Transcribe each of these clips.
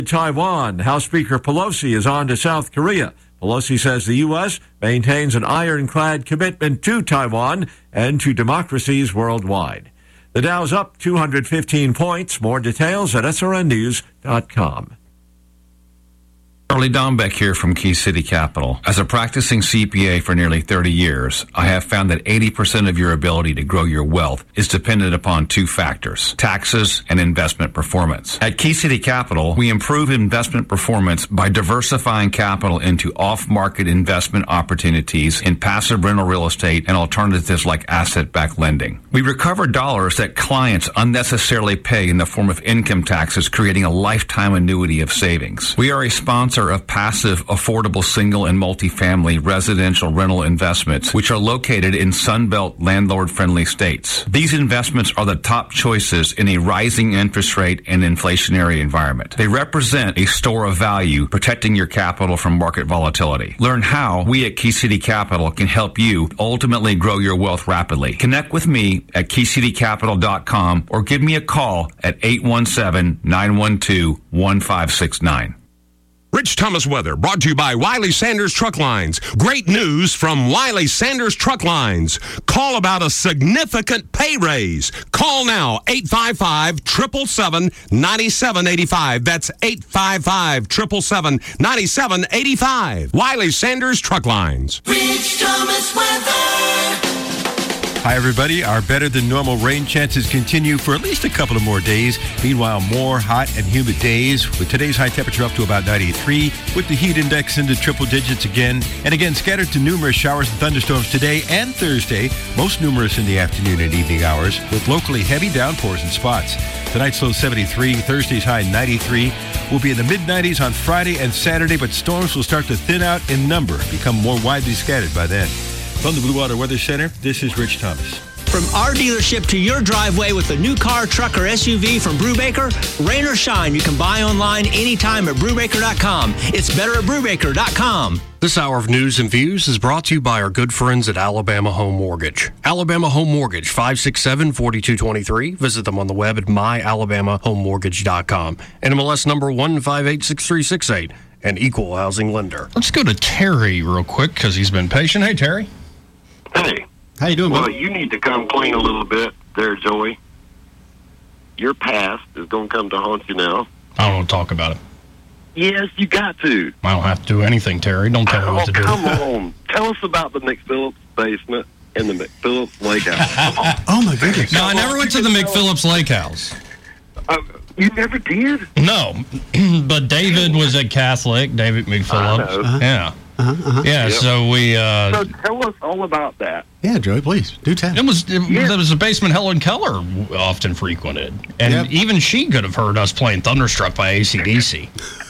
Taiwan, House Speaker Pelosi is on to South Korea. Pelosi says the U.S. maintains an ironclad commitment to Taiwan and to democracies worldwide. The Dow's up 215 points. More details at srnnews.com. Charlie Dombeck here from Key City Capital. As a practicing CPA for nearly 30 years, I have found that 80% of your ability to grow your wealth is dependent upon two factors: taxes and investment performance. At Key City Capital, we improve investment performance by diversifying capital into off-market investment opportunities in passive rental real estate and alternatives like asset-backed lending. We recover dollars that clients unnecessarily pay in the form of income taxes, creating a lifetime annuity of savings. We are a sponsor of passive, affordable single and multifamily residential rental investments, which are located in Sunbelt landlord-friendly states. These investments are the top choices in a rising interest rate and inflationary environment. They represent a store of value, protecting your capital from market volatility. Learn how we at Key City Capital can help you ultimately grow your wealth rapidly. Connect with me at KeyCityCapital.com or give me a call at 817-912-1569. Rich Thomas weather brought to you by Wiley Sanders Truck Lines. Great news from Wiley Sanders Truck Lines. Call about a significant pay raise. Call now, 855-777-9785. That's 855-777-9785. Wiley Sanders Truck Lines. Rich Thomas weather. Hi, everybody. Our better than normal rain chances continue for at least a couple of more days. Meanwhile, more hot and humid days with today's high temperature up to about 93, with the heat index into triple digits again. And again, scattered to numerous showers and thunderstorms today and Thursday, most numerous in the afternoon and evening hours, with locally heavy downpours in spots. Tonight's low 73, Thursday's high 93. We'll be in the mid-90s on Friday and Saturday, but storms will start to thin out in number, become more widely scattered by then. From the Blue Water Weather Center, this is Rich Thomas. From our dealership to your driveway with a new car, truck, or SUV from Brubaker, rain or shine, you can buy online anytime at Brubaker.com. It's better at Brubaker.com. This hour of news and views is brought to you by our good friends at Alabama Home Mortgage. Alabama Home Mortgage, 567-4223. Visit them on the web at myalabamahomemortgage.com. NMLS number 1586368, an equal housing lender. Let's go to Terry real quick because he's been patient. Hey, Terry. Hey. How you doing, Well, buddy? you need to come clean a little bit there, Joey. Your past is going to come to haunt you now. I don't want to talk about it. Yes, you got to. I don't have to do anything, Terry. Don't tell me what to do. Come on. Tell us about the McPhillips basement and the McPhillips Lake House. Come on. Oh, my goodness. No, I never went to the McPhillips Lake House. You never did? No, but David was a Catholic, David McPhillips. I know. Yeah. Yeah, Yep. so we... So tell us all about that. Yeah, Joey, please. Do tell. It was a basement Helen Keller often frequented. And even she could have heard us playing Thunderstruck by AC/DC.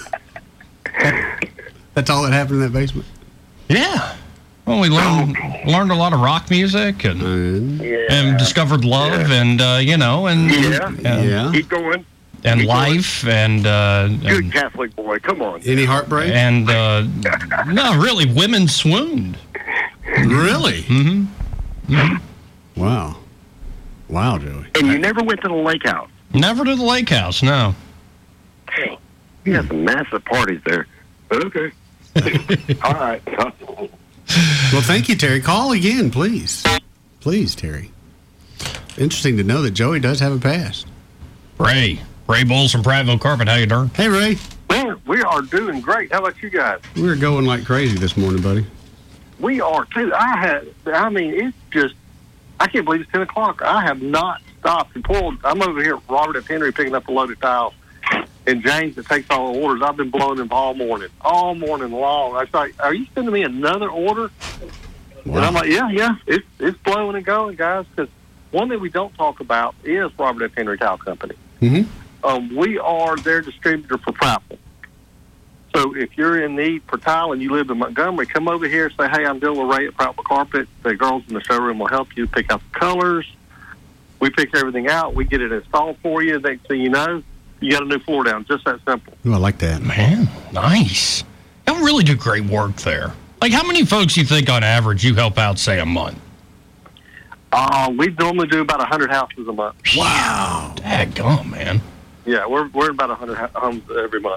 That's all that happened in that basement? Yeah. Well, we learned a lot of rock music and discovered love and, Keep going. And Keep life going. and... Good Catholic boy. Come on. Any heartbreak? And, no, really, women swooned. Really? Mm-hmm. Wow. Wow, Joey. And you never went to the lake house? Never to the lake house, no. Hey, you had some massive parties there. Okay. All right. Well, thank you, Terry. Call again, please. Please, Terry. Interesting to know that Joey does have a past. Ray Bowles from Prattville Carpet. How you doing? Hey, Ray. Man, we are doing great. How about you guys? We're going like crazy this morning, buddy. We are, too. It's just, I can't believe it's 10 o'clock. I have not stopped and pulled. I'm over here at Robert F. Henry picking up a load of tiles. And James that takes all the orders, I've been blowing them all morning long. I was like, are you sending me another order? Wow. And I'm like, yeah, it's blowing and going, guys, because one thing we don't talk about is Robert F. Henry Tile Company. Mm-hmm. We are their distributor for Prattville. So if you're in need for tile and you live in Montgomery, come over here and say, hey, I'm dealing with Ray at Prattville Carpet. The girls in the showroom will help you pick out the colors. We pick everything out. We get it installed for you. Next thing you know, you got a new floor down. Just that simple. Oh, I like that. Man, nice. Y'all really do great work there. Like, how many folks you think on average you help out, say, a month? We normally do about 100 houses a month. Wow. Daggone, man. Yeah, we're about 100 homes every month.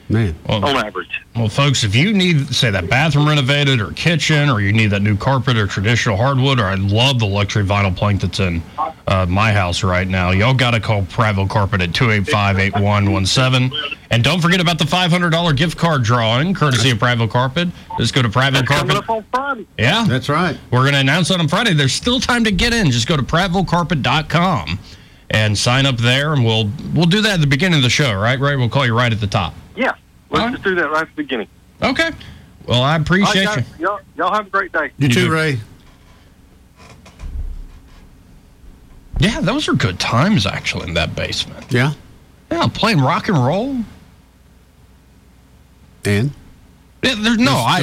Man. Well, on average. Well, folks, if you need, say, that bathroom renovated or kitchen, or you need that new carpet or traditional hardwood, or I love the luxury vinyl plank that's in my house right now, y'all got to call Prattville Carpet at 285-8117. And don't forget about the $500 gift card drawing, courtesy of Prattville Carpet. Just go to Prattville Carpet. Coming up on Friday. Yeah. That's right. We're going to announce that on Friday. There's still time to get in. Just go to prattvillecarpet.com and sign up there, and we'll do that at the beginning of the show, right? Right? We'll call you right at the top. Yeah. Let's just do that right at the beginning. Okay. Well, I appreciate All right, you. guys, y'all have a great day. You too, Ray. Yeah, those are good times, actually, in that basement. Yeah. Yeah, playing rock and roll. And? Yeah, I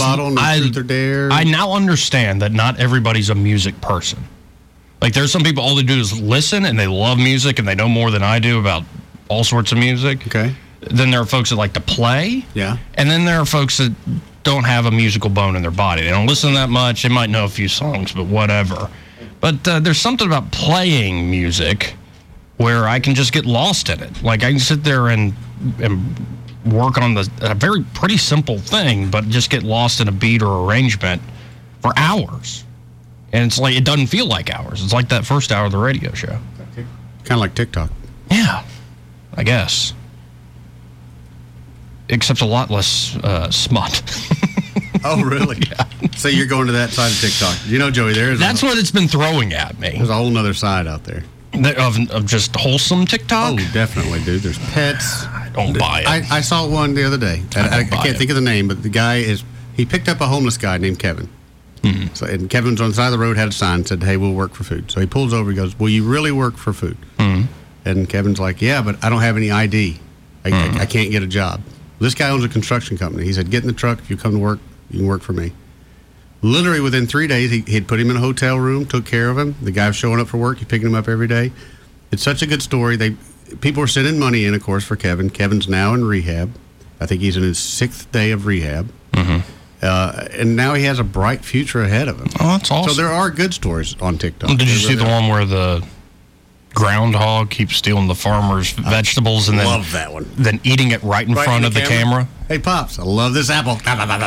now understand that not everybody's a music person. Like, there's some people, all they do is listen, and they love music, and they know more than I do about all sorts of music. Okay. Then there are folks that like to play. Yeah. And then there are folks that don't have a musical bone in their body. They don't listen that much. They might know a few songs, but whatever. But there's something about playing music where I can just get lost in it. Like, I can sit there and work on a very pretty simple thing, but just get lost in a beat or arrangement for hours. And it's like, it doesn't feel like hours. It's like that first hour of the radio show. Kind of like TikTok. Yeah, I guess. Except a lot less smut. Oh, really? Yeah. So you're going to that side of TikTok. You know, Joey, that's what it's been throwing at me. There's a whole other side out there. Of just wholesome TikTok? Oh, definitely, dude. There's pets. I don't buy it. I saw one the other day. I can't think of the name, but the guy he picked up a homeless guy named Kevin. Mm-hmm. So, and Kevin's on the side of the road, had a sign, said, "Hey, we'll work for food." So he pulls over, he goes, "Will you really work for food?" Mm-hmm. And Kevin's like, "Yeah, but I don't have any ID. I can't get a job." This guy owns a construction company. He said, "Get in the truck. If you come to work, you can work for me." Literally within 3 days, he'd put him in a hotel room, took care of him. The guy was showing up for work. He's picking him up every day. It's such a good story. People are sending money in, of course, for Kevin. Kevin's now in rehab. I think he's in his 6th day of rehab. Mm-hmm. And now he has a bright future ahead of him. Oh, that's awesome. So there are good stories on TikTok. Did you see the one where the groundhog keeps stealing the farmer's vegetables and love that one. Then eating it right in front of the camera? Hey, Pops, I love this apple.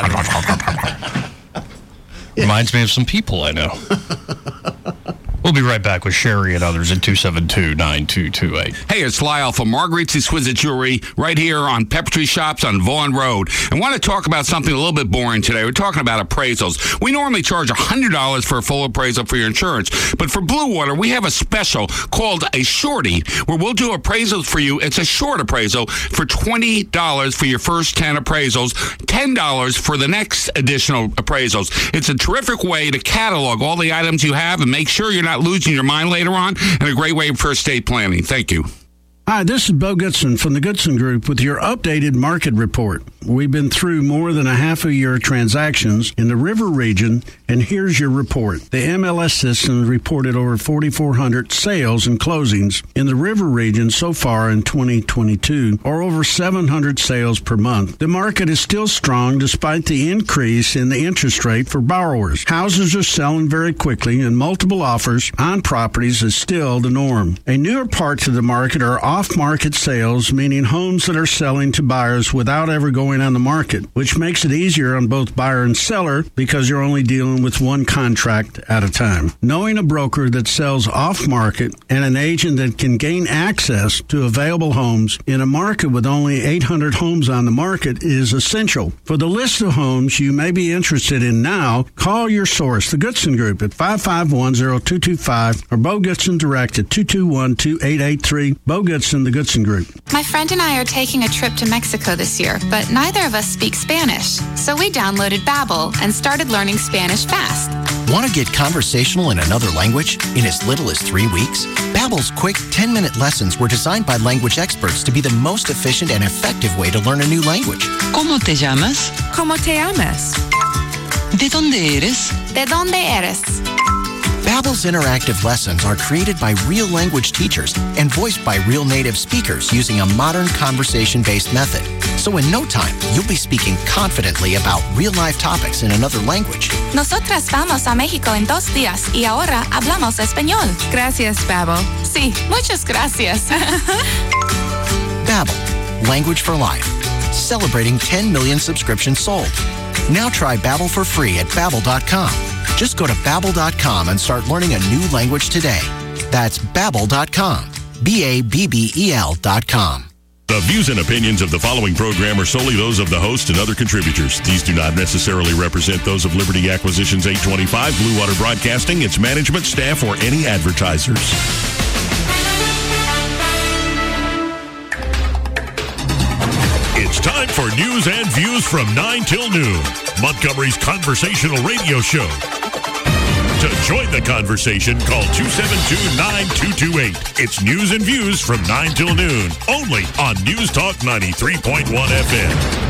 Reminds me of some people I know. We'll be right back with Sherry and others at 272-9228. Hey, it's Lyle from Marguerite's Exquisite Jewelry right here on Pepper Tree Shops on Vaughan Road. I want to talk about something a little bit boring today. We're talking about appraisals. We normally charge $100 for a full appraisal for your insurance, but for Blue Water, we have a special called a shorty where we'll do appraisals for you. It's a short appraisal for $20 for your first 10 appraisals, $10 for the next additional appraisals. It's a terrific way to catalog all the items you have and make sure you're not losing your mind later on, and a great way for estate planning. Thank you. Hi, this is Bo Goodson from the Goodson Group with your updated market report. We've been through more than a half a year of transactions in the River region, and here's your report. The MLS system reported over 4,400 sales and closings in the River region so far in 2022, or over 700 sales per month. The market is still strong despite the increase in the interest rate for borrowers. Houses are selling very quickly, and multiple offers on properties is still the norm. A newer part to the market are off-market sales, meaning homes that are selling to buyers without ever going on the market, which makes it easier on both buyer and seller because you're only dealing with one contract at a time. Knowing a broker that sells off-market and an agent that can gain access to available homes in a market with only 800 homes on the market is essential. For the list of homes you may be interested in now, call your source, the Goodson Group, at 551-0225 or Bo Goodson Direct at 221-2883. Bo Goodson, the Goodson Group. My friend and I are taking a trip to Mexico this year, but neither of us speak Spanish. So we downloaded Babbel and started learning Spanish fast. Want to get conversational in another language in as little as 3 weeks? Babbel's quick 10-minute lessons were designed by language experts to be the most efficient and effective way to learn a new language. ¿Cómo te llamas? ¿Cómo te llamas? ¿De dónde eres? ¿De dónde eres? Babbel's interactive lessons are created by real language teachers and voiced by real native speakers using a modern conversation-based method. So in no time, you'll be speaking confidently about real-life topics in another language. Nosotras vamos a México en 2 días y ahora hablamos español. Gracias, Babbel. Sí, muchas gracias. Babbel, language for life. celebrating 10 million subscriptions sold. Now try Babbel for free at Babbel.com. Just go to Babbel.com and start learning a new language today. That's Babbel.com. Babbel.com. The views and opinions of the following program are solely those of the host and other contributors. These do not necessarily represent those of Liberty Acquisitions 825, Blue Water Broadcasting, its management, staff, or any advertisers. It's time for News and Views from 9 till noon, Montgomery's conversational radio show. To join the conversation, call 272-9228. It's News and Views from 9 till noon, only on News Talk 93.1 FM.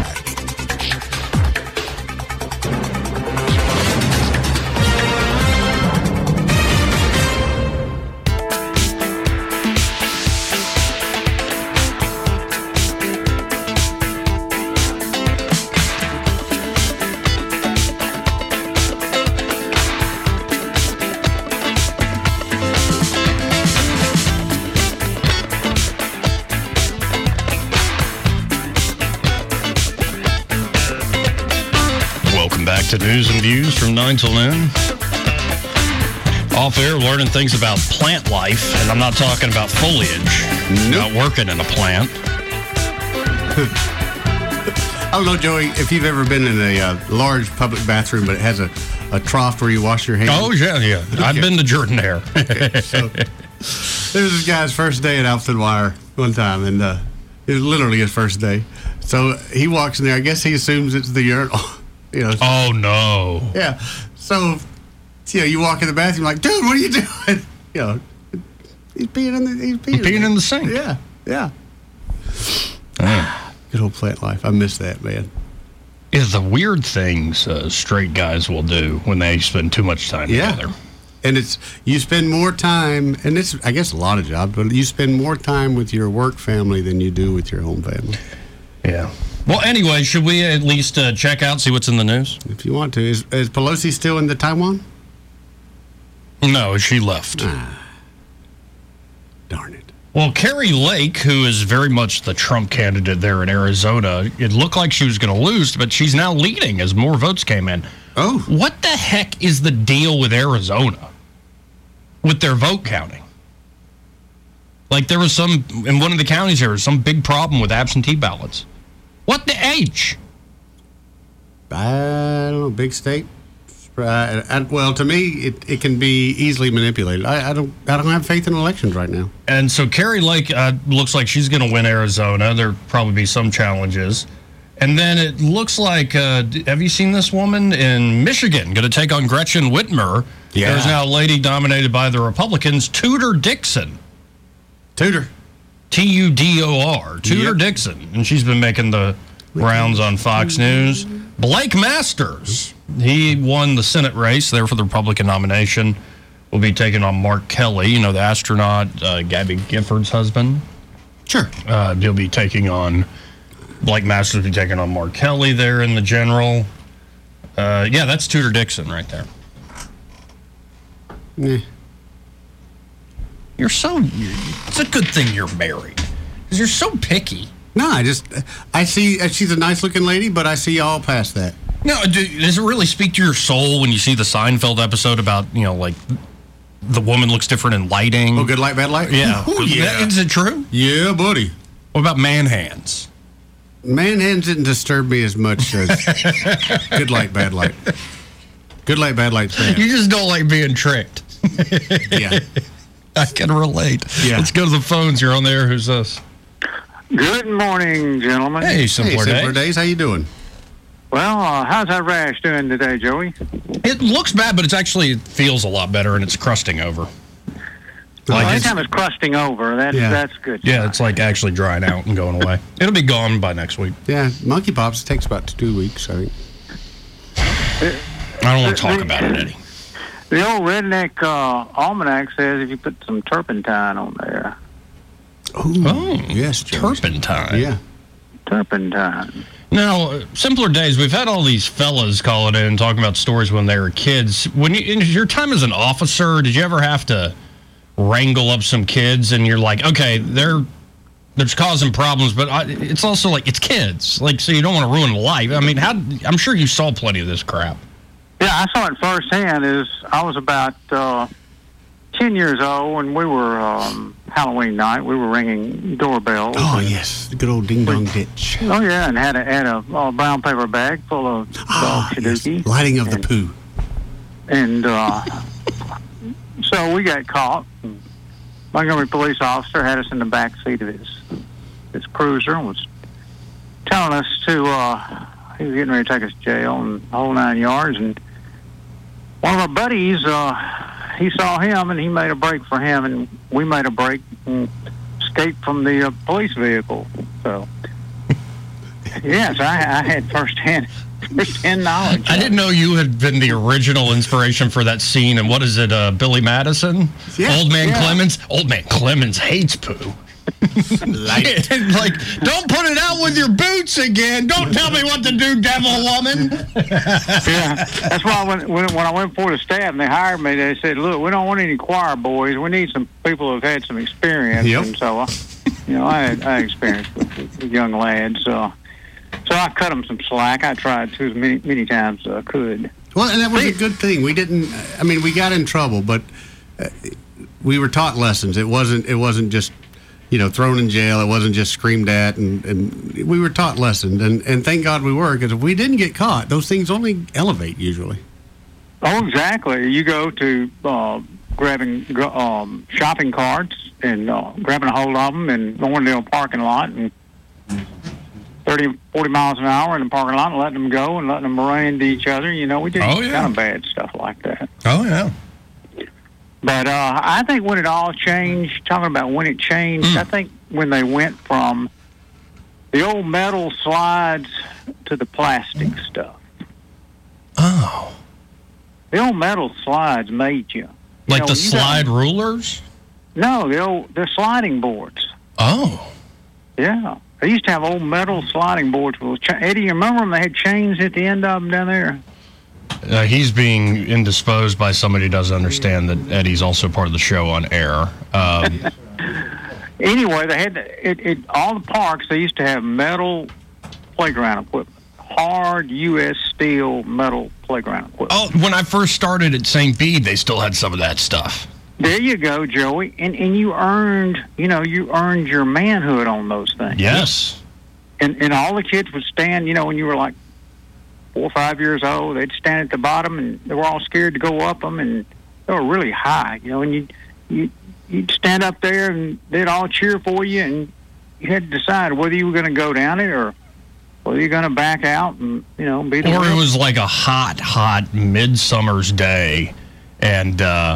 To News and Views from 9 till noon. Off air, learning things about plant life, and I'm not talking about foliage. Not working in a plant. I don't know, Joey, if you've ever been in a large public bathroom, but it has a trough where you wash your hands. Oh, yeah. Okay. I've been to Jordan-Hare. Okay, so, this is this guy's first day at Alfred Wire one time, and it was literally his first day. So he walks in there. I guess he assumes it's the urinal. You know, oh no! Yeah, so you walk in the bathroom like, dude, what are you doing? You know, he's peeing in the sink. Yeah. Good old plant life. I miss that, man. Yeah, the weird things straight guys will do when they spend too much time together. And you spend more time, and it's I guess a lot of jobs, but you spend more time with your work family than you do with your home family. Yeah. Well, anyway, should we at least check out, see what's in the news? If you want to. Is Pelosi still in the Taiwan? No, she left. Darn it. Well, Kari Lake, who is very much the Trump candidate there in Arizona, it looked like she was going to lose, but she's now leading as more votes came in. Oh. What the heck is the deal with Arizona with their vote counting? Like there was in one of the counties there was some big problem with absentee ballots. What the H? I don't know. Big state. Well, to me, it can be easily manipulated. I don't have faith in elections right now. And so Kari Lake looks like she's going to win Arizona. There'll probably be some challenges. And then it looks like, have you seen this woman in Michigan going to take on Gretchen Whitmer? Yeah. There's now a lady dominated by the Republicans, Tudor Dixon. Tudor. Tudor. Tudor Dixon. And she's been making the rounds on Fox News. Blake Masters. He won the Senate race there for the Republican nomination. Will be taking on Mark Kelly, the astronaut, Gabby Gifford's husband. Sure. He'll be taking on, Blake Masters will be taking on Mark Kelly there in the general. Yeah, that's Tudor Dixon right there. Yeah. It's a good thing you're married. Because you're so picky. No, I see she's a nice looking lady, but I see all past that. No, does it really speak to your soul when you see the Seinfeld episode about, like the woman looks different in lighting? Oh, good light, bad light? Yeah. Oh, yeah. Is it true? Yeah, buddy. What about man hands? Man hands didn't disturb me as much as good light, bad light. Good light, bad light. You just don't like being tricked. Yeah. I can relate. Yeah. Let's go to the phones. You're on there. Who's this? Good morning, gentlemen. Hey, Simpler Days. How you doing? Well, how's that rash doing today, Joey? It looks bad, but it feels a lot better, and it's crusting over. Anytime it's crusting over, that's good. Yeah, it's like actually drying out and going away. It'll be gone by next week. Yeah, monkeypox takes about 2 weeks, I think. I don't want to talk about it, Eddie. The old redneck almanac says if you put some turpentine on there. Oh, yes, turpentine. Yeah, turpentine. Now, Simpler Days, we've had all these fellas calling in and talking about stories when they were kids. When in your time as an officer, did you ever have to wrangle up some kids and you're like, okay, they're that's causing problems, but it's also like it's kids. Like, so you don't want to ruin life. I mean, I'm sure you saw plenty of this crap. Yeah, I saw it firsthand. I was about 10 years old, and we were Halloween night. We were ringing doorbells. Oh, yes. The good old ding-dong ditch. Oh, yeah, and had a brown paper bag full of dog Shaduki. Yes. Lighting of the poo. And so we got caught. Montgomery police officer had us in the back seat of his cruiser and was telling us he was getting ready to take us to jail and the whole 9 yards. And one of our buddies, he saw him and he made a break for him, and we made a break and escaped from the police vehicle. So, yes, I had firsthand knowledge. I didn't know you had been the original inspiration for that scene. And what is it, Billy Madison? Yeah. Old Man Clemens? Old Man Clemens hates poo. Like, don't put it out with your boots again. Don't tell me what to do, devil woman. Yeah, that's why when I went for the staff and they hired me, they said, look, we don't want any choir boys. We need some people who've had some experience. Yep. And so, I had experience with young lads. So I cut them some slack. I tried to as many times as I could. Well, and that was a good thing. We got in trouble, but we were taught lessons. It wasn't just, thrown in jail. It wasn't just screamed at, and we were taught lessons. And thank God we were, because if we didn't get caught, those things only elevate usually. Oh, exactly. You go to grabbing shopping carts and grabbing a hold of them and going to a parking lot and 30, 40 miles an hour in the parking lot and letting them go and letting them run into each other. We did kind of bad stuff like that. Oh, yeah. But I think when it all changed, talking about when it changed, I think when they went from the old metal slides to the plastic stuff. Oh. The old metal slides made you. Like the slide rulers? No, the sliding boards. Oh. Yeah. They used to have old metal sliding boards. Eddie, you remember them? They had chains at the end of them down there. He's being indisposed by somebody who doesn't understand that Eddie's also part of the show on air. Anyway, they had all the parks. They used to have metal playground equipment, hard U.S. steel metal playground equipment. Oh, when I first started at St. Bede, they still had some of that stuff. There you go, Joey. And you earned your manhood on those things. Yes. And all the kids would stand, when you were like 4 or 5 years old, they'd stand at the bottom, and they were all scared to go up them, and they were really high, and you'd stand up there, and they'd all cheer for you, and you had to decide whether you were going to go down it or whether you're going to back out and, be the Or it was like a hot midsummer's day, and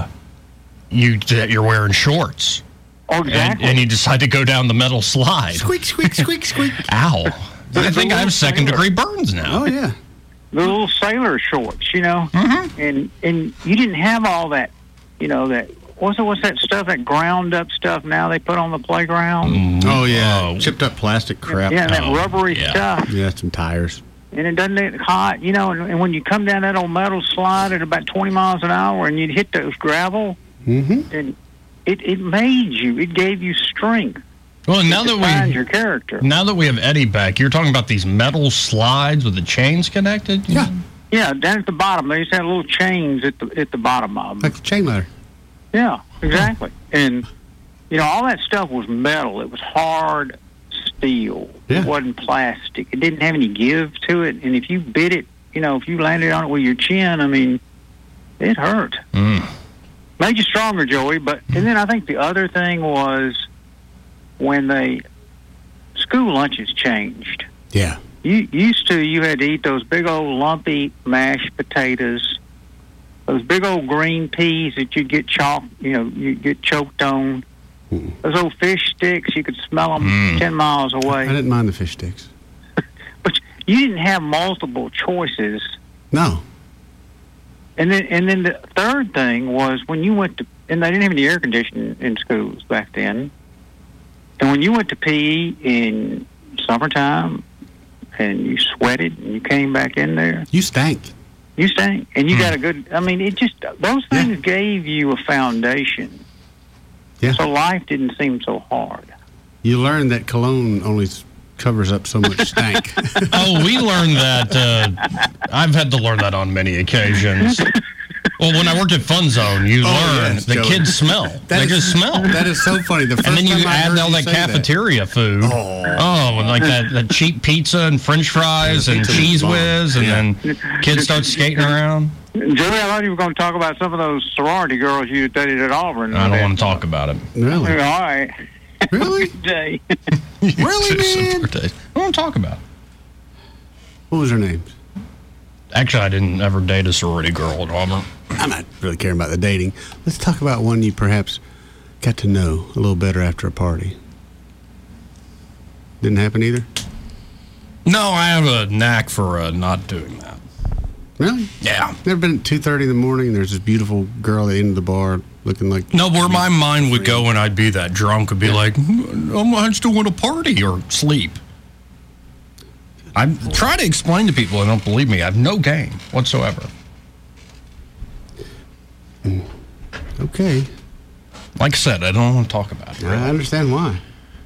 you're wearing shorts. Oh, exactly. And you decide to go down the metal slide. Squeak, squeak, squeak, squeak. Ow. I think I have second-degree burns now. Oh, yeah. The little sailor shorts, Mm-hmm. and you didn't have all that, what's that stuff, that ground up stuff now they put on the playground? Oh, yeah. Chipped up plastic crap. Yeah, that rubbery stuff. Yeah, some tires. And it doesn't get hot, and when you come down that old metal slide at about 20 miles an hour and you'd hit those gravel, and it made you, it gave you strength. Well, now that your character. Now that we have Eddie back, you're talking about these metal slides with the chains connected? Yeah. Yeah, down at the bottom. They used to have little chains at the bottom of them. Like the chain ladder. Yeah, exactly. And, all that stuff was metal. It was hard steel. Yeah. It wasn't plastic. It didn't have any give to it. And if you bit it, if you landed on it with your chin, it hurt. Made you stronger, Joey. And then I think the other thing was when school lunches changed. Yeah. You had to eat those big old lumpy mashed potatoes, those big old green peas that you'd get you'd get choked on. Those old fish sticks, you could smell them 10 miles away. I didn't mind the fish sticks. But you didn't have multiple choices. No. And then the third thing was when you went to, and they didn't have any air conditioning in schools back then. And when you went to PE in summertime and you sweated and you came back in there, you stank. And you got a good, those things gave you a foundation. Yeah. So life didn't seem so hard. You learn that cologne only covers up so much stank. Oh, we learned that. I've had to learn that on many occasions. Well, when I worked at Fun Zone, you learn the kids smell. They just smell. That is so funny. The first and then you time I add heard all you that say cafeteria food. And like that cheap pizza and French fries and Cheese Whiz, and then kids start skating around. Joey, I thought you were going to talk about some of those sorority girls you dated at Auburn. I don't want to talk about it. Really? All right. Really? Day. Really, man? I don't want to talk about it. What was her name? Actually, I didn't ever date a sorority girl at Auburn. I'm not really caring about the dating. Let's talk about one you perhaps got to know a little better after a party. Didn't happen either? No, I have a knack for not doing that. Really? Yeah. Never been at 2:30 in the morning and there's this beautiful girl at the end of the bar looking like... No, where my mind would go when I'd be that drunk would be like, I still want to party or sleep. I try to explain to people and don't believe me. I have no game whatsoever. Okay. Like I said, I don't want to talk about it. Really. I understand why.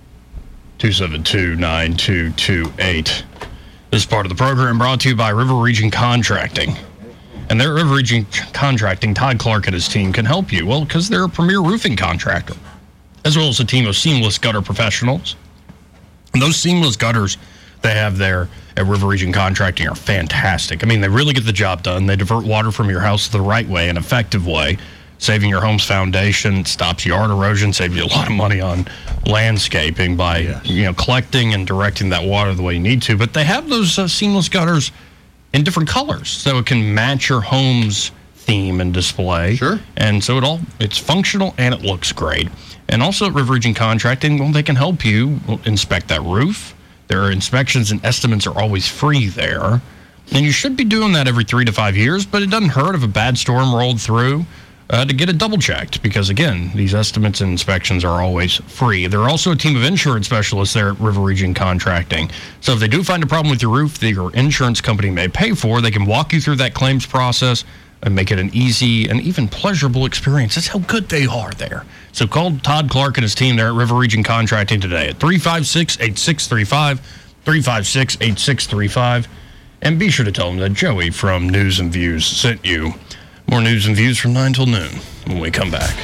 272-9228. This part of the program brought to you by River Region Contracting. And their River Region Contracting, Todd Clark and his team can help you. Well, because they're a premier roofing contractor, as well as a team of seamless gutter professionals. And those seamless gutters they have there at River Region Contracting are fantastic. I mean, they really get the job done. They divert water from your house the right way, an effective way, saving your home's foundation, stops yard erosion, saves you a lot of money on landscaping by collecting and directing that water the way you need to. But they have those seamless gutters in different colors, so it can match your home's theme and display. Sure. And so it's functional and it looks great. And also at River Region Contracting, well, they can help you inspect that roof. Their inspections and estimates are always free there. And you should be doing that every 3 to 5 years, but it doesn't hurt if a bad storm rolled through to get it double checked, because again, these estimates and inspections are always free. They're also a team of insurance specialists there at River Region Contracting. So if they do find a problem with your roof that your insurance company may pay for, they can walk you through that claims process and make it an easy and even pleasurable experience. That's how good they are there. So call Todd Clark and his team there at River Region Contracting today at 356-8635, 356-8635. And be sure to tell them that Joey from News and Views sent you. More news and views from 9 till noon when we come back.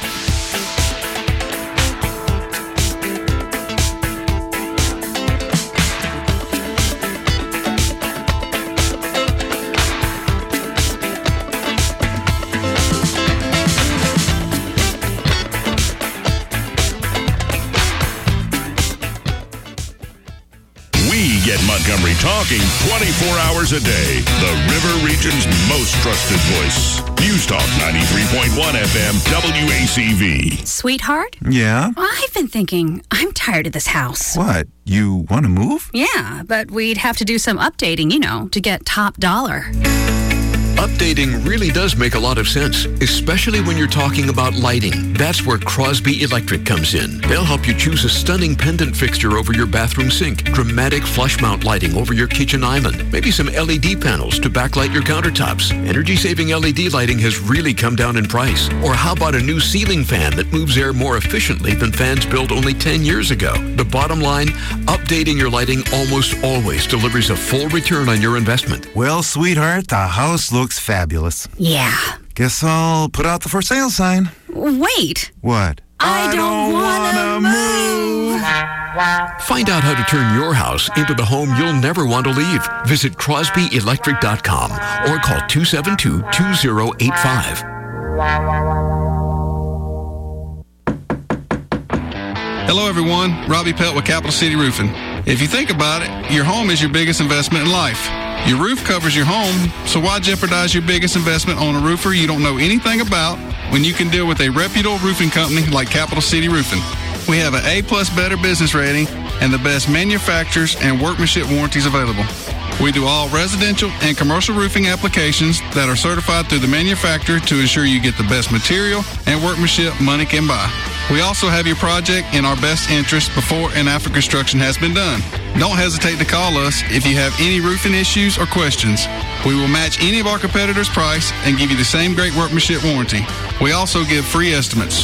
Get Montgomery talking 24 hours a day. The River Region's most trusted voice. News Talk 93.1 FM WACV. Sweetheart? Yeah? I've been thinking, I'm tired of this house. What? You want to move? Yeah, but we'd have to do some updating, to get top dollar. Updating really does make a lot of sense, especially when you're talking about lighting. That's where Crosby Electric comes in. They'll help you choose a stunning pendant fixture over your bathroom sink, dramatic flush mount lighting over your kitchen island, maybe some LED panels to backlight your countertops. Energy-saving LED lighting has really come down in price. Or how about a new ceiling fan that moves air more efficiently than fans built only 10 years ago? The bottom line, updating your lighting almost always delivers a full return on your investment. Well, sweetheart, the house looks fabulous. Yeah. Guess I'll put out the for sale sign. Wait. What? I don't want to move. Find out how to turn your house into the home you'll never want to leave. Visit CrosbyElectric.com or call 272-2085. Hello, everyone. Robbie Pelt with Capital City Roofing. If you think about it, your home is your biggest investment in life. Your roof covers your home, so why jeopardize your biggest investment on a roofer you don't know anything about when you can deal with a reputable roofing company like Capital City Roofing? We have an A+ Better business rating and the best manufacturers and workmanship warranties available. We do all residential and commercial roofing applications that are certified through the manufacturer to ensure you get the best material and workmanship money can buy. We also have your project in our best interest before and after construction has been done. Don't hesitate to call us if you have any roofing issues or questions. We will match any of our competitors' price and give you the same great workmanship warranty. We also give free estimates.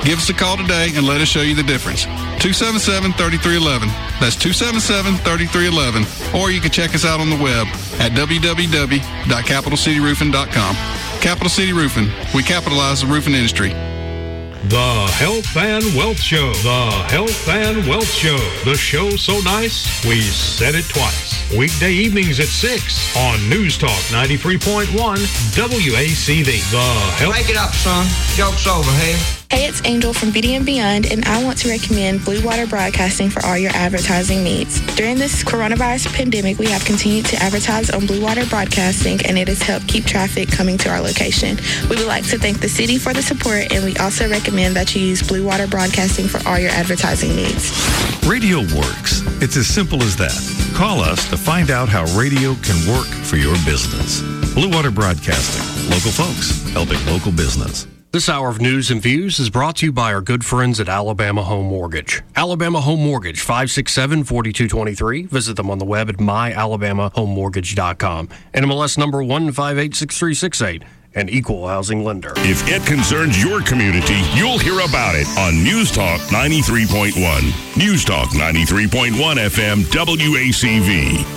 Give us a call today and let us show you the difference. 277-3311. That's 277-3311. Or you can check us out on the web at www.capitalcityroofing.com. Capital City Roofing. We capitalize the roofing industry. The Health and Wealth Show. The Health and Wealth Show. The show so nice, we said it twice. Weekday evenings at 6 on News Talk 93.1 WACV. The Health. Break it up, son. Joke's over, hey? Hey, it's Angel from Beauty and Beyond, and I want to recommend Blue Water Broadcasting for all your advertising needs. During this coronavirus pandemic, we have continued to advertise on Blue Water Broadcasting, and it has helped keep traffic coming to our location. We would like to thank the city for the support, and we also recommend that you use Blue Water Broadcasting for all your advertising needs. Radio works. It's as simple as that. Call us to find out how radio can work for your business. Blue Water Broadcasting. Local folks helping local business. This hour of news and views is brought to you by our good friends at Alabama Home Mortgage. Alabama Home Mortgage, 567-4223. Visit them on the web at myalabamahomemortgage.com. NMLS number 1586368. An equal housing lender. If it concerns your community, you'll hear about it on News Talk 93.1. News Talk 93.1 FM WACV.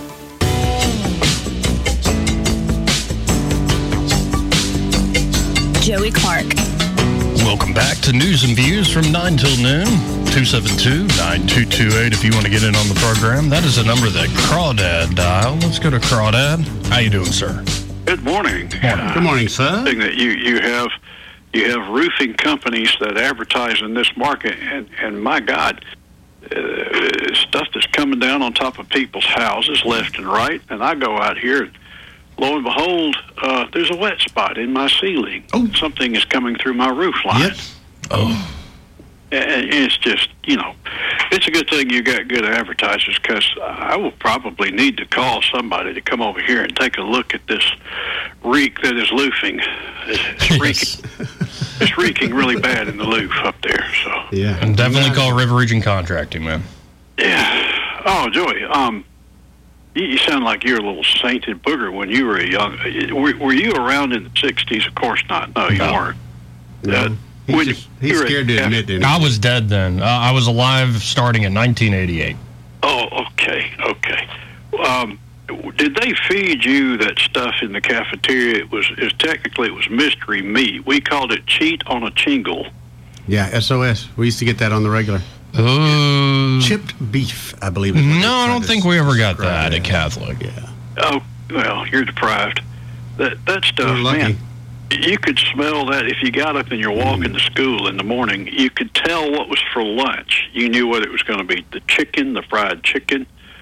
Joey Clark. Welcome back to News and Views from 9 till noon. 272-9228 if you want to get in on the program. That is a number that Crawdad dialed. Let's go to Crawdad. How you doing, sir? Good morning. Good morning, sir. That you have roofing companies that advertise in this market, and my God, stuff that's coming down on top of people's houses left and right. And I go out here, and lo and behold, there's a wet spot in my ceiling. Oh. Something is coming through my roof line. Yes. Oh. And it's just, it's a good thing you got good advertisers, because I will probably need to call somebody to come over here and take a look at this reek that is loofing. It's reeking really bad in the loof up there. So yeah, and definitely call River Region Contracting, man. Yeah. Oh, Joey. You sound like you're a little sainted booger when you were young. Were you around in the 60s? Of course not. No, you weren't. He's scared to admit it. I was dead then. I was alive starting in 1988. Oh, okay. Did they feed you that stuff in the cafeteria? It was mystery meat. We called it cheat on a chingle. Yeah, SOS. We used to get that on the regular. Chipped beef, I believe. No, I don't think we ever got that at Catholic. Yeah. Oh, well, you're deprived. That stuff, man. You could smell that if you got up and you're walking to school in the morning. You could tell what was for lunch. You knew whether it was going to be the chicken, the fried chicken.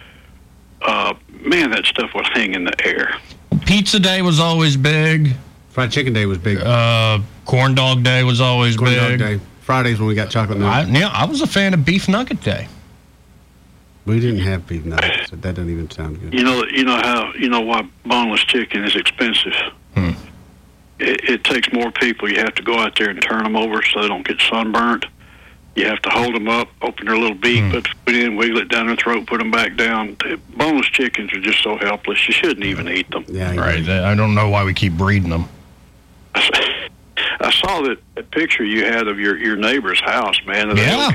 Man, that stuff would hang in the air. Pizza day was always big. Fried chicken day was big. Corn dog day was always big. Corn dog day. Fridays when we got chocolate nuggets. I was a fan of beef nugget day. We didn't have beef nuggets, so that doesn't even sound good. You know why boneless chicken is expensive. It takes more people. You have to go out there and turn them over so they don't get sunburnt. You have to hold them up, open their little beak, put it in, wiggle it down their throat, put them back down. Boneless chickens are just so helpless. You shouldn't even eat them. Yeah, right. I don't know why we keep breeding them. I saw that picture you had of your neighbor's house, man. Yeah.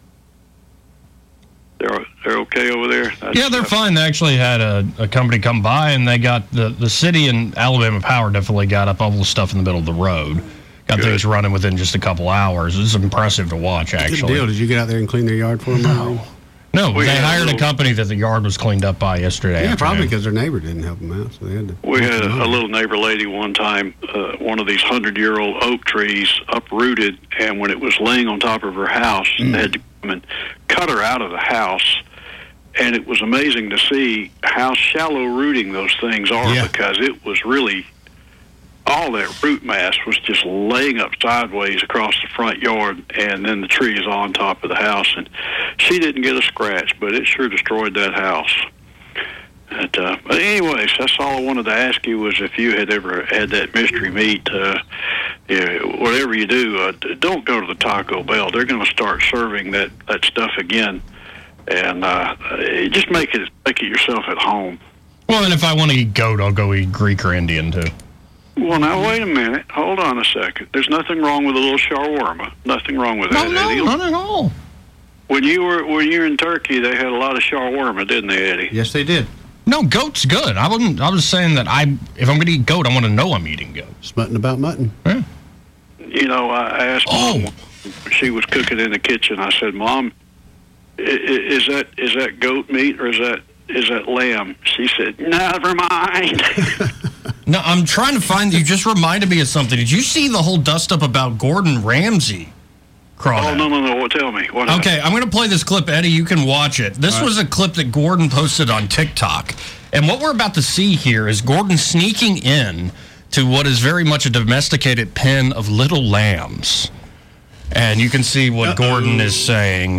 They're okay over there? Yeah, they're fine. They actually had a company come by, and they got the city and Alabama Power definitely got up all the stuff in the middle of the road. Got things running within just a couple hours. It's impressive to watch, actually. Good deal. Did you get out there and clean their yard for them? No, they hired a company that the yard was cleaned up by yesterday. Yeah, afternoon. probably because their neighbor didn't help them out, so they had to. We had a little neighbor lady one time, one of these 100-year-old oak trees uprooted, and when it was laying on top of her house, they had to come and cut her out of the house. And it was amazing to see how shallow rooting those things are, because it was really, all that root mass was just laying up sideways across the front yard, and then the tree is on top of the house. And she didn't get a scratch, but it sure destroyed that house. But anyways, that's all I wanted to ask you, was if you had ever had that mystery meat. Whatever you do, don't go to the Taco Bell. They're going to start serving that stuff again. And just make it yourself at home. Well, and if I want to eat goat, I'll go eat Greek or Indian, too. Well, now, wait a minute. Hold on a second. There's nothing wrong with a little shawarma. Nothing wrong with that, Eddie. No, not at all. When you were in Turkey, they had a lot of shawarma, didn't they, Eddie? Yes, they did. No, goat's good. I was saying that if I'm going to eat goat, I want to know I'm eating goat. Smutting about mutton. Yeah. You know, I asked Mom, she was cooking in the kitchen. I said, Mom, is that goat meat or is that lamb? She said, never mind. No, I'm trying to find. You just reminded me of something. Did you see the whole dust up about Gordon Ramsay? Oh, no. Well, tell me. What okay, I'm going to play this clip, Eddie. You can watch it. This was a clip that Gordon posted on TikTok. And what we're about to see here is Gordon sneaking in to what is very much a domesticated pen of little lambs. And you can see what Gordon is saying.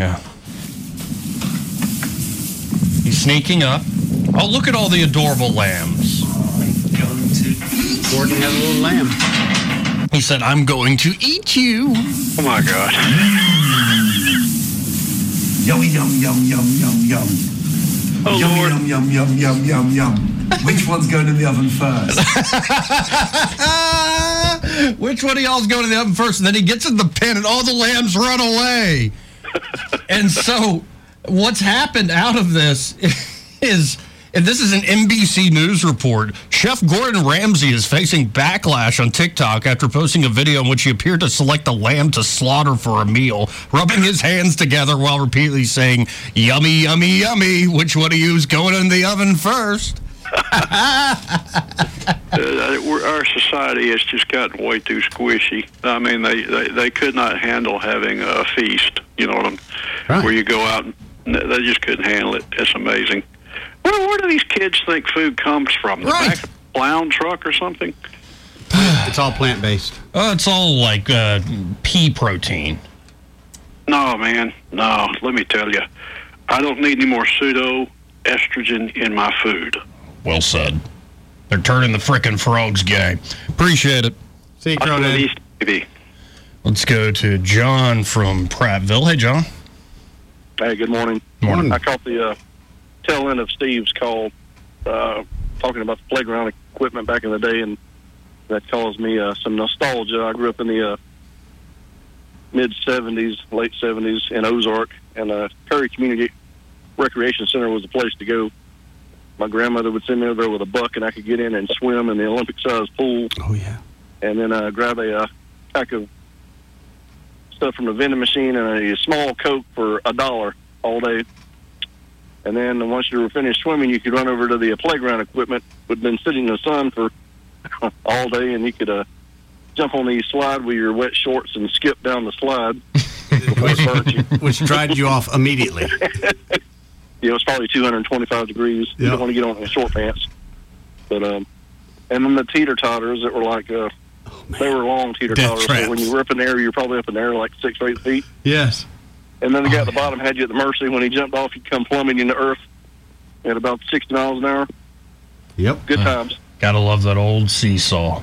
He's sneaking up. Oh, look at all the adorable lambs. Gordon has a little lamb. He said, I'm going to eat you. Oh, my God. Yum, yum, yum, yum, yum, yum. Oh, yum, Lord. yum, yum, yum, yum, yum, yum. Which one's going in the oven first? Which one of y'all's going to the oven first? And then he gets in the pen and all the lambs run away. And so what's happened out of this is... And this is an NBC News report. Chef Gordon Ramsay is facing backlash on TikTok after posting a video in which he appeared to select a lamb to slaughter for a meal, rubbing his hands together while repeatedly saying, yummy, yummy, yummy. Which one of you is going in the oven first? Our society has just gotten way too squishy. I mean, they could not handle having a feast, you know what I'm where you go out and they just couldn't handle it. It's amazing. Where do these kids think food comes from? The back of a clown truck or something? It's all plant-based. It's all like pea protein. No, man. No, let me tell you. I don't need any more pseudo-estrogen in my food. Well said. They're turning the frickin' frogs gay. Appreciate it. See you, Cronin. Let's go to John from Prattville. Hey, John. Hey, good morning. Morning. I caught the tail end of Steve's call talking about the playground equipment back in the day, and that caused me some nostalgia. I grew up in the mid-'70s, late 70s in Ozark, and Curry Community Recreation Center was the place to go. My grandmother would send me over there with a buck, and I could get in and swim in the Olympic-sized pool. Oh, yeah. And then grab a pack of stuff from the vending machine and a small Coke for $1 all day. And then once you were finished swimming, you could run over to the playground equipment. Would have been sitting in the sun for all day, and you could jump on the slide with your wet shorts and skip down the slide. Which dried you off immediately. It was probably 225 degrees. You don't want to get on in short pants. But and then the teeter-totters that were like, they were long teeter-totters. So when you were up in the air, you were probably up in the air like 6 or 8 feet. Yes. And then the guy at the bottom had you at the mercy. When he jumped off, he'd come plummeting into earth at about 60 miles an hour. Yep. Good times. Gotta love that old seesaw.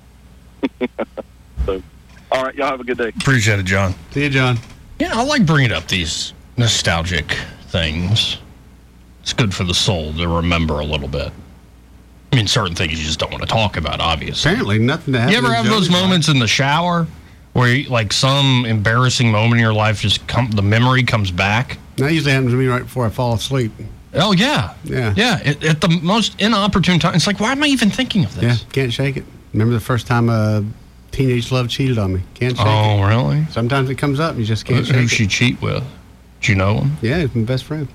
So, all right, y'all have a good day. Appreciate it, John. See you, John. Yeah, I like bringing up these nostalgic things. It's good for the soul to remember a little bit. I mean, certain things you just don't want to talk about, obviously. Apparently, nothing to happen. You ever have those moments in the shower where, like, some embarrassing moment in your life the memory comes back? That usually happens to me right before I fall asleep. Oh, yeah. Yeah. Yeah, at the most inopportune time. It's like, why am I even thinking of this? Yeah, can't shake it. Remember the first time teenage love cheated on me? Can't shake it. Oh, really? Sometimes it comes up and you just can't shake it. Who'd she cheat with? Do you know him? Yeah, he's my best friend.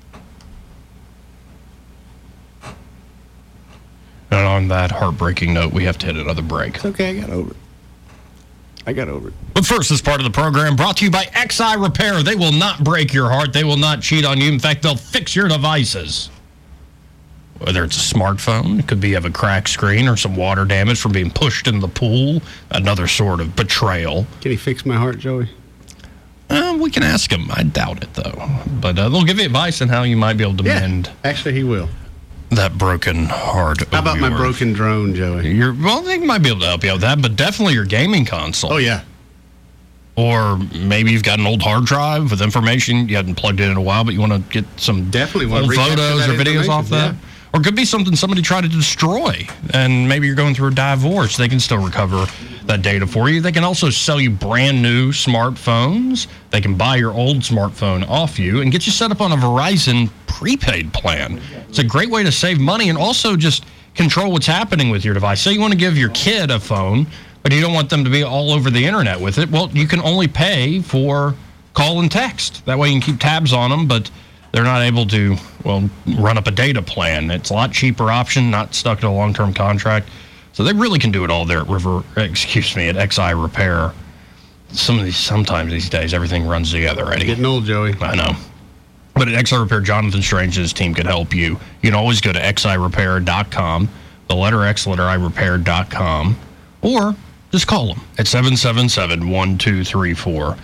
And on that heartbreaking note, we have to hit another break. It's okay, I got over it. But first, this part of the program brought to you by XI Repair. They will not break your heart. They will not cheat on you. In fact, they'll fix your devices. Whether it's a smartphone, it could be you have a cracked screen or some water damage from being pushed in the pool, another sort of betrayal. Can he fix my heart, Joey? We can ask him. I doubt it, though. But they'll give you advice on how you might be able to mend. Actually, he will. That broken heart. How about my broken drone, Joey? Well, they might be able to help you out with that, but definitely your gaming console. Oh, yeah. Or maybe you've got an old hard drive with information you hadn't plugged in a while, but you want to get some old photos or videos off that. Yeah. Or it could be something somebody tried to destroy, and maybe you're going through a divorce. They can still recover that data for you. They can also sell you brand new smartphones. They can buy your old smartphone off you and get you set up on a Verizon prepaid plan. It's a great way to save money and also just control what's happening with your device. Say you want to give your kid a phone, but you don't want them to be all over the internet with it. Well, you can only pay for call and text. That way you can keep tabs on them, but they're not able to, run up a data plan. It's a lot cheaper option, not stuck in a long-term contract. So they really can do it all there at at XI Repair. Sometimes these days, everything runs together, Eddie. Getting old, Joey. I know. But at XI Repair, Jonathan Strange and his team can help you. You can always go to xirepair.com, the letter X, letter I, repair.com, or just call them at 777-1234.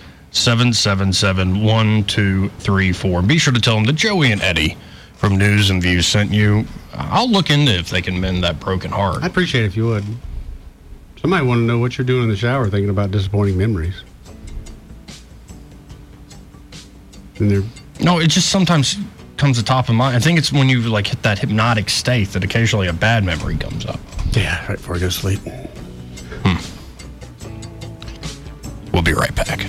777-1234. Be sure to tell them that Joey and Eddie from News and Views sent you. I'll look into if they can mend that broken heart. I'd appreciate it if you would. Somebody want to know what you're doing in the shower thinking about disappointing memories. No, it just sometimes comes to top of mind. I think it's when you hit that hypnotic state that occasionally a bad memory comes up. Yeah, right before I go to sleep. We'll be right back.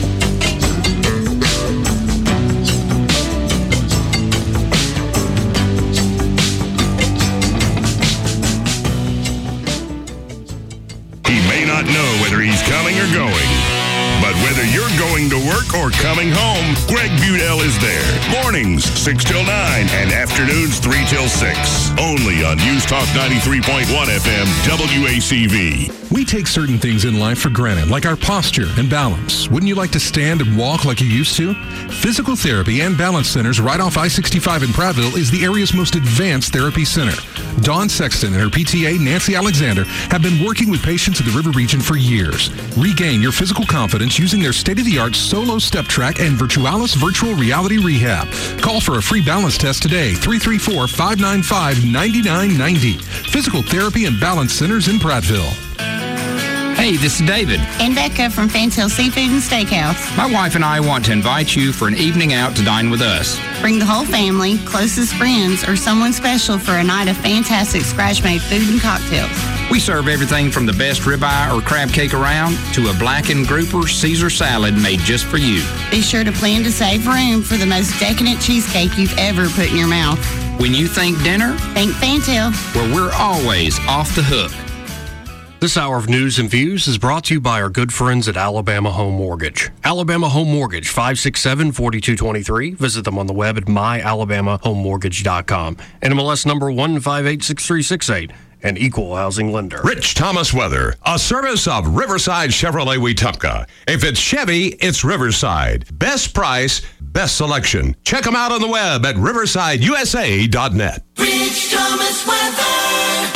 He may not know whether he's coming or going, but whether you're going to work or coming home, Greg Budell is there. Mornings, 6 till 9, and afternoons, 3 till 6. Only on News Talk 93.1 FM, WACV. We take certain things in life for granted, like our posture and balance. Wouldn't you like to stand and walk like you used to? Physical Therapy and Balance Centers right off I-65 in Prattville is the area's most advanced therapy center. Dawn Sexton and her PTA, Nancy Alexander, have been working with patients in the River Region for years. Regain your physical confidence using their state-of-the-art Solo Step Track and Virtualis Virtual Reality Rehab. Call for a free balance test today, 334-595-9990. Physical Therapy and Balance Centers in Prattville. Hey, this is David. And Becca from Fantail Seafood and Steakhouse. My wife and I want to invite you for an evening out to dine with us. Bring the whole family, closest friends, or someone special for a night of fantastic scratch-made food and cocktails. We serve everything from the best ribeye or crab cake around to a blackened grouper Caesar salad made just for you. Be sure to plan to save room for the most decadent cheesecake you've ever put in your mouth. When you think dinner, think Fantail, where we're always off the hook. This hour of News and Views is brought to you by our good friends at Alabama Home Mortgage. Alabama Home Mortgage, 567-4223. Visit them on the web at myalabamahomemortgage.com. NMLS number 1586368. An equal housing lender. Rich Thomas Weather, a service of Riverside Chevrolet Wetumpka. If it's Chevy, it's Riverside. Best price, best selection. Check them out on the web at riversideusa.net. Rich Thomas Weather.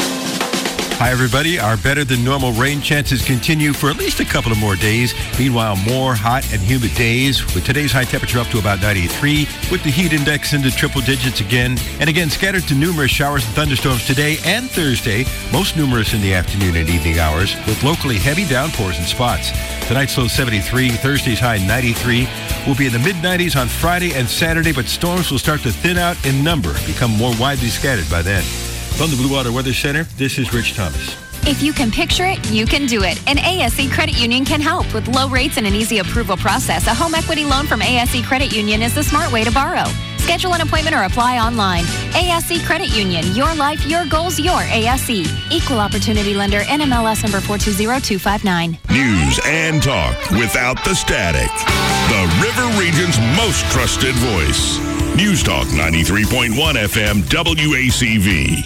Hi, everybody. Our better than normal rain chances continue for at least a couple of more days. Meanwhile, more hot and humid days with today's high temperature up to about 93, with the heat index into triple digits again. And again, scattered to numerous showers and thunderstorms today and Thursday, most numerous in the afternoon and evening hours, with locally heavy downpours in spots. Tonight's low 73, Thursday's high 93. We'll be in the mid-90s on Friday and Saturday, but storms will start to thin out in number, become more widely scattered by then. From the Blue Water Weather Center, this is Rich Thomas. If you can picture it, you can do it. And ASC Credit Union can help. With low rates and an easy approval process, a home equity loan from ASC Credit Union is the smart way to borrow. Schedule an appointment or apply online. ASC Credit Union, your life, your goals, your ASC. Equal Opportunity Lender, NMLS number 420259. News and talk without the static. The River Region's most trusted voice. News Talk 93.1 FM WACV.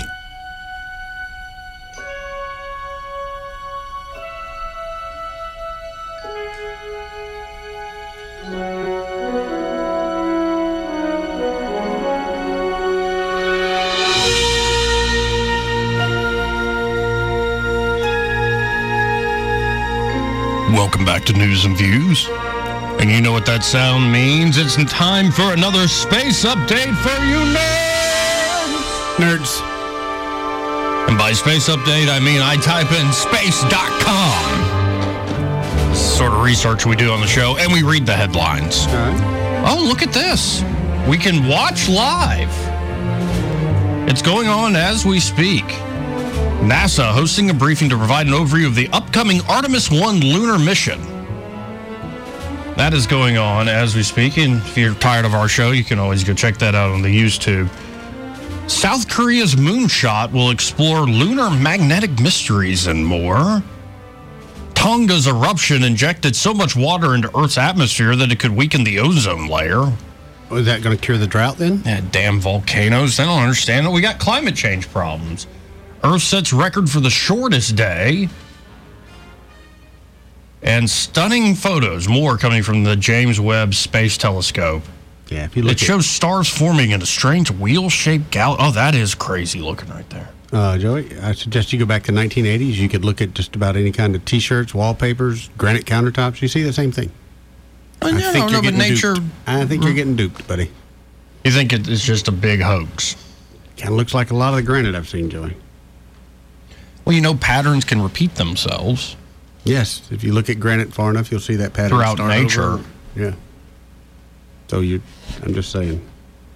Welcome back to News and Views. And you know what that sound means. It's time for another space update for you nerds. And by space update, I mean I type in space.com. Sort of research we do on the show, and we read the headlines. Oh, look at this. We can watch live. It's going on as we speak. NASA hosting a briefing to provide an overview of the upcoming Artemis 1 lunar mission. That is going on as we speak, and if you're tired of our show, you can always go check that out on the YouTube. South Korea's moonshot will explore lunar magnetic mysteries and more. Tonga's eruption injected so much water into Earth's atmosphere that it could weaken the ozone layer. Oh, is that going to cure the drought then? Yeah, damn volcanoes. They don't understand it. We got climate change problems. Earth sets record for the shortest day. And stunning photos, more coming from the James Webb Space Telescope. Yeah, if you look it shows stars forming in a strange wheel-shaped galaxy. Oh, that is crazy looking right there. Joey, I suggest you go back to 1980s. You could look at just about any kind of T-shirts, wallpapers, granite countertops. You see the same thing. I think you're getting duped. I think you're getting duped, buddy. You think it's just a big hoax? Kind of looks like a lot of the granite I've seen, Joey. Well, you know, patterns can repeat themselves. Yes, if you look at granite far enough, you'll see that pattern throughout nature. Over. Yeah. So I'm just saying.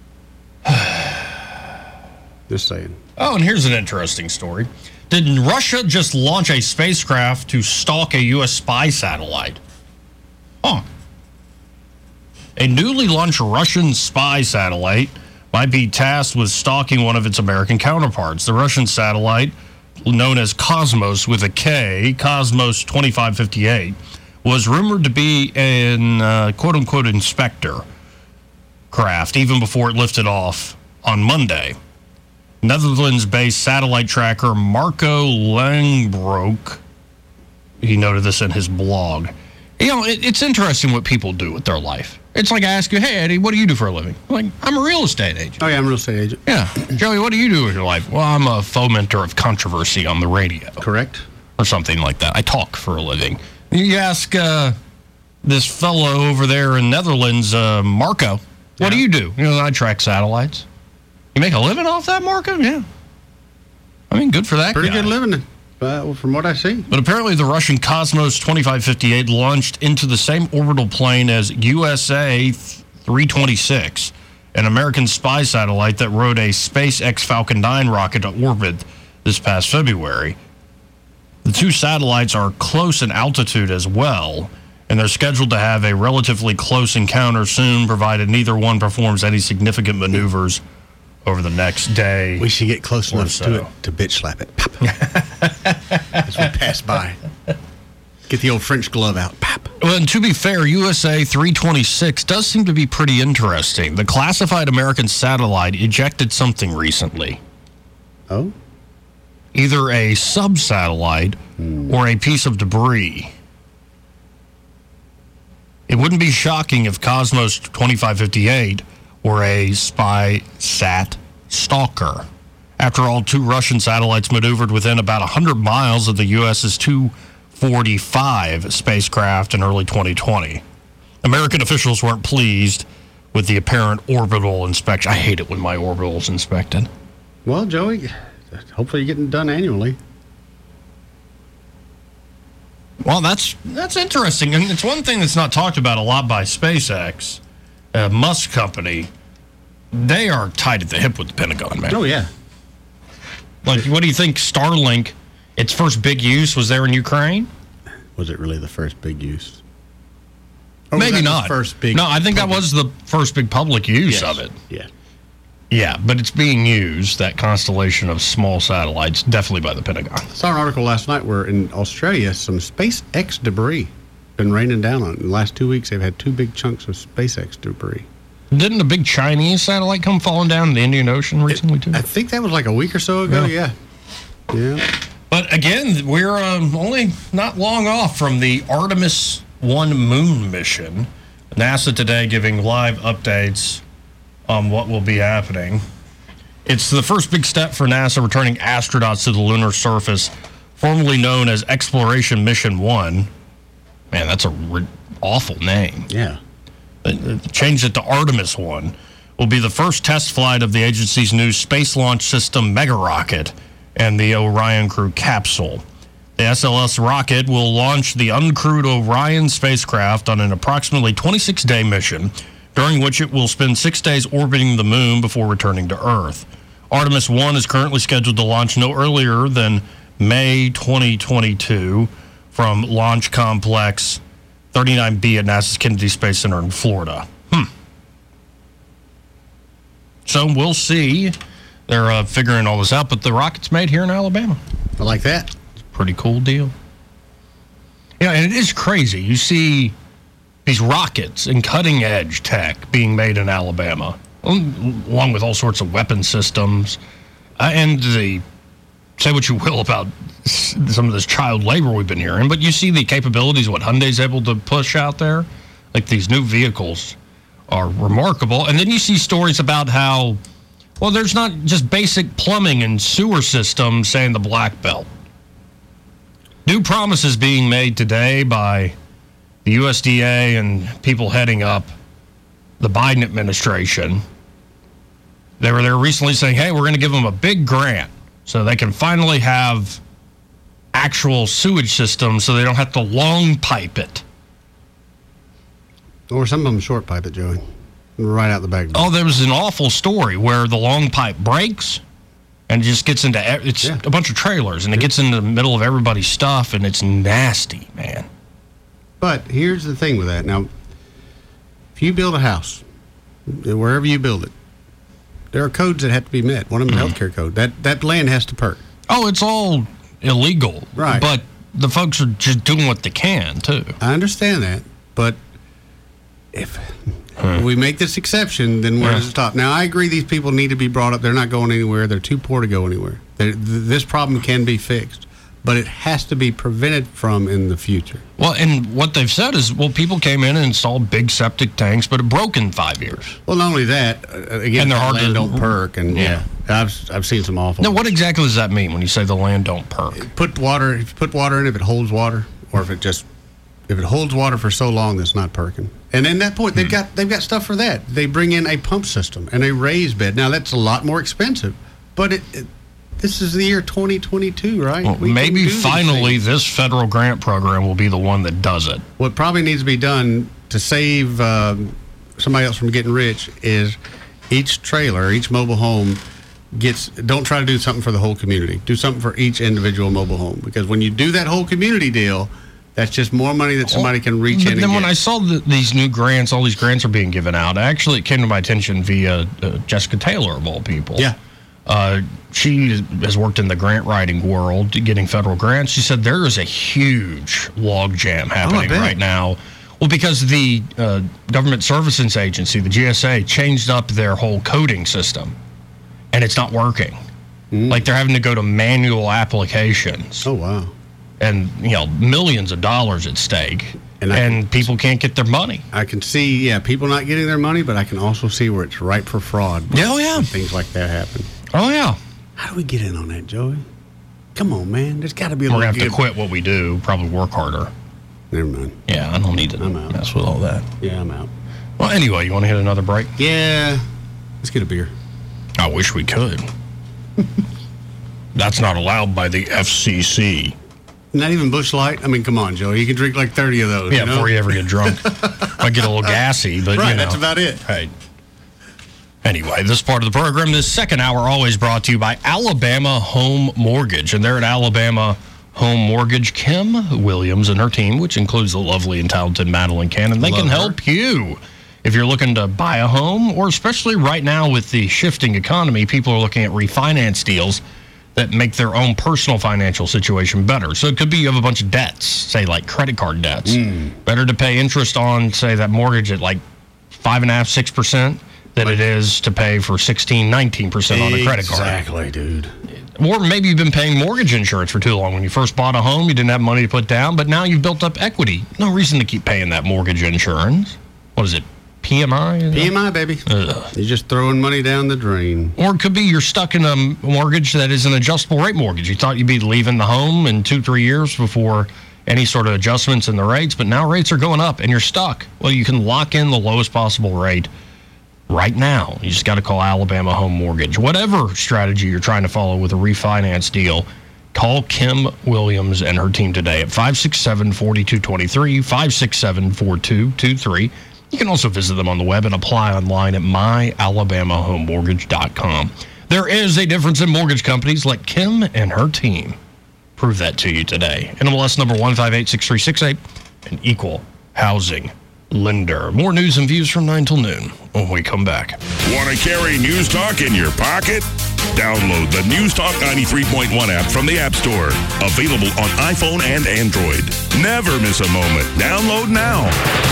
Just saying. Oh, and here's an interesting story. Did Russia just launch a spacecraft to stalk a U.S. spy satellite? Huh. A newly launched Russian spy satellite might be tasked with stalking one of its American counterparts. The Russian satellite, known as Cosmos with a K, Cosmos 2558, was rumored to be an quote-unquote inspector craft even before it lifted off on Monday. Netherlands-based satellite tracker Marco Langbroek, he noted this in his blog. You know, it's interesting what people do with their life. It's like I ask you, hey, Eddie, what do you do for a living? I'm like, I'm a real estate agent. Oh, yeah, I'm a real estate agent. Yeah. Joey, what do you do with your life? Well, I'm a fomenter of controversy on the radio. Correct. Or something like that. I talk for a living. You ask this fellow over there in Netherlands, Marco, what do you do? You know, I track satellites. You make a living off that, Marco? Yeah. I mean, good for that Pretty guy. good living, from what I see. But apparently the Russian Cosmos 2558 launched into the same orbital plane as USA 326, an American spy satellite that rode a SpaceX Falcon 9 rocket to orbit this past February. The two satellites are close in altitude as well, and they're scheduled to have a relatively close encounter soon, provided neither one performs any significant maneuvers over the next day. We should get close enough to it to bitch slap it. As we pass by. Get the old French glove out. Pop. Well, and to be fair, USA 326 does seem to be pretty interesting. The classified American satellite ejected something recently. Oh? Either a sub-satellite or a piece of debris. It wouldn't be shocking if Cosmos 2558 were a spy sat stalker. After all, two Russian satellites maneuvered within about 100 miles of the U.S.'s 245 spacecraft in early 2020. American officials weren't pleased with the apparent orbital inspection. I hate it when my orbital's inspected. Well, Joey, hopefully you're getting done annually. Well, that's interesting. And it's one thing that's not talked about a lot by SpaceX. Musk company, they are tied at the hip with the Pentagon, man. Oh, yeah. Like, what do you think Starlink, its first big use was there in Ukraine? Was it really the first big use? Maybe not. First big no, I think that was the first big public use of it. Yeah. Yeah, but it's being used, that constellation of small satellites, definitely by the Pentagon. I saw an article last night where in Australia, some SpaceX debris been raining down on it. In the last 2 weeks, they've had two big chunks of SpaceX debris. Didn't a big Chinese satellite come falling down in the Indian Ocean recently, too? I think that was like a week or so ago, yeah. But again, we're only not long off from the Artemis 1 moon mission. NASA today giving live updates on what will be happening. It's the first big step for NASA returning astronauts to the lunar surface, formerly known as Exploration Mission 1. Man, that's a awful name. Yeah. Changed it to Artemis 1. Will be the first test flight of the agency's new Space Launch System Mega Rocket and the Orion Crew capsule. The SLS rocket will launch the uncrewed Orion spacecraft on an approximately 26-day mission, during which it will spend 6 days orbiting the moon before returning to Earth. Artemis 1 is currently scheduled to launch no earlier than May 2022 from Launch Complex 39B at NASA's Kennedy Space Center in Florida. So we'll see. They're figuring all this out, but the rocket's made here in Alabama. I like that. It's a pretty cool deal. Yeah, and it is crazy. You see these rockets and cutting-edge tech being made in Alabama, along with all sorts of weapon systems. And say what you will about some of this child labor we've been hearing, but you see the capabilities, what Hyundai's able to push out there. Like these new vehicles are remarkable. And then you see stories about how, well, there's not just basic plumbing and sewer systems, say, in the Black Belt. New promises being made today by the USDA and people heading up the Biden administration. They were there recently saying, hey, we're going to give them a big grant so they can finally have actual sewage systems so they don't have to long pipe it. Or some of them short pipe it, Joey. Right out the back. Oh, there was an awful story where the long pipe breaks and it just gets into, a bunch of trailers, and it gets into the middle of everybody's stuff, and it's nasty, man. But here's the thing with that. Now, if you build a house, wherever you build it, there are codes that have to be met. One of them is the healthcare code. That land has to perk. Oh, it's all illegal. Right. But the folks are just doing what they can, too. I understand that. But if we make this exception, then where does it stop? Now, I agree these people need to be brought up. They're not going anywhere. They're too poor to go anywhere. This problem can be fixed. But it has to be prevented from in the future. Well, and what they've said is, well, people came in and installed big septic tanks, but it broke in 5 years. Well, not only that, again, and they're hard land to don't perk, and I've seen some awful. Now, what exactly does that mean when you say the land don't perk? If you put water in, if it holds water, or if it holds water for so long that's not perking. And at that point, they've got stuff for that. They bring in a pump system and a raised bed. Now that's a lot more expensive, but this is the year 2022, right? Well, maybe finally this federal grant program will be the one that does it. What probably needs to be done to save somebody else from getting rich is each trailer, each mobile home don't try to do something for the whole community. Do something for each individual mobile home. Because when you do that whole community deal, that's just more money that somebody can reach in and then get. When I saw these new grants, all these grants are being given out, actually it came to my attention via Jessica Taylor, of all people. Yeah. She has worked in the grant writing world, getting federal grants. She said there is a huge logjam happening right now. Well, because the Government Services Agency, the GSA, changed up their whole coding system, and it's not working. Like they're having to go to manual applications. Oh, wow. And, millions of dollars at stake. And people can't get their money. I can see, people not getting their money, but I can also see where it's ripe for fraud. Oh, yeah. Things like that happen. Oh, yeah. How do we get in on that, Joey? Come on, man. There's got to be a We're going to have to quit what we do, probably work harder. Never mind. Yeah, I don't need to mess with all that. Yeah, I'm out. Well, anyway, you want to hit another break? Yeah. Let's get a beer. I wish we could. That's not allowed by the FCC. Not even Busch Light? I mean, come on, Joey. You can drink like 30 of those. Yeah, before you ever get drunk. Might get a little gassy, but right, that's about it. Right. Anyway, this part of the program, this second hour, always brought to you by Alabama Home Mortgage. And they're at Alabama Home Mortgage. Kim Williams and her team, which includes the lovely and talented Madeline Cannon, they can help you. If you're looking to buy a home, or especially right now with the shifting economy, people are looking at refinance deals that make their own personal financial situation better. So it could be you have a bunch of debts, say like credit card debts. Better to pay interest on, say, that mortgage at like 5.5%, 6% than it is to pay for 16, 19% on a credit card. Exactly, dude. Or maybe you've been paying mortgage insurance for too long. When you first bought a home, you didn't have money to put down, but now you've built up equity. No reason to keep paying that mortgage insurance. What is it? PMI? PMI, baby. You're just throwing money down the drain. Or it could be you're stuck in a mortgage that is an adjustable rate mortgage. You thought you'd be leaving the home in 2-3 years before any sort of adjustments in the rates, but now rates are going up and you're stuck. Well, you can lock in the lowest possible rate right now. You just got to call Alabama Home Mortgage. Whatever strategy you're trying to follow with a refinance deal, call Kim Williams and her team today at 567-4223, 567-4223. You can also visit them on the web and apply online at myalabamahomemortgage.com. There is a difference in mortgage companies like Kim and her team. Prove that to you today. NMLS number 1586368, an equal housing lender. More news and views from 9 till noon when we come back. Want to carry News Talk in your pocket? Download the News Talk 93.1 app from the App Store. Available on iPhone and Android. Never miss a moment. Download now.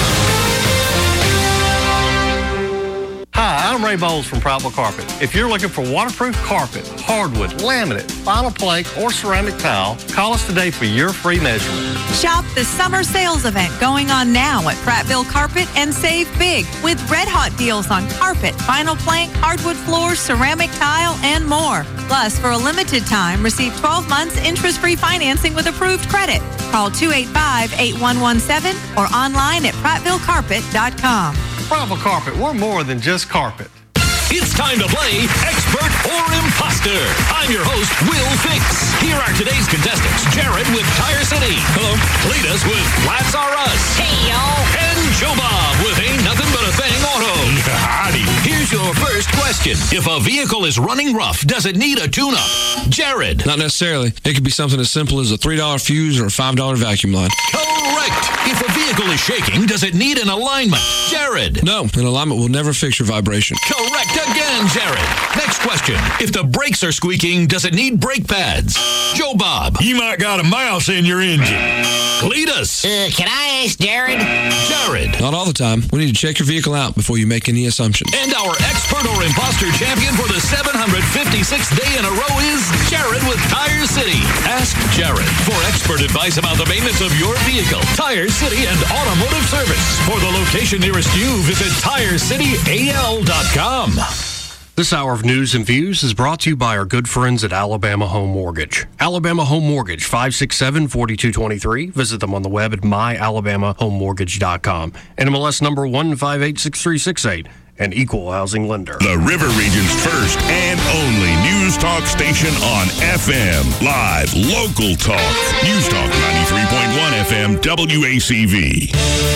Hi, I'm Ray Bowles from Prattville Carpet. If you're looking for waterproof carpet, hardwood, laminate, vinyl plank, or ceramic tile, call us today for your free measurement. Shop the summer sales event going on now at Prattville Carpet and save big with red hot deals on carpet, vinyl plank, hardwood floors, ceramic tile, and more. Plus, for a limited time, receive 12 months interest-free financing with approved credit. Call 285-8117 or online at prattvillecarpet.com. Prattville Carpet, we're more than just carpet. It's time to play Expert or Imposter. I'm your host, Will Fix. Here are today's contestants. Jared with Tire City. Hello. Cletus with Flats R Us. Hey, y'all. And Joe Bob with Ain't Nothing But a Thing Auto. Howdy. Here's your first question. If a vehicle is running rough, does it need a tune-up? Jared. Not necessarily. It could be something as simple as a $3 fuse or a $5 vacuum line. Correct. If a vehicle is shaking, does it need an alignment? Jared. No, an alignment will never fix your vibration. Correct again, Jared. Next question. If the brakes are squeaking, does it need brake pads? Joe Bob. You might got a mouse in your engine. Cletus. Can I ask Jared? Jared. Not all the time. We need to check your vehicle out before you make any assumptions. And our expert or imposter champion for the 756th day in a row is Jared with Tire City. Ask Jared for expert advice about the maintenance of your vehicle. Tire City and Automotive Service. For the location nearest you, visit TireCityAL.com. This hour of news and views is brought to you by our good friends at Alabama Home Mortgage. Alabama Home Mortgage, 567-4223. Visit them on the web at myalabamahomemortgage.com. NMLS number 1586368, an equal housing lender. The River Region's first and only News Talk station on FM. Live, local talk. News Talk 93.1 FM, WACV.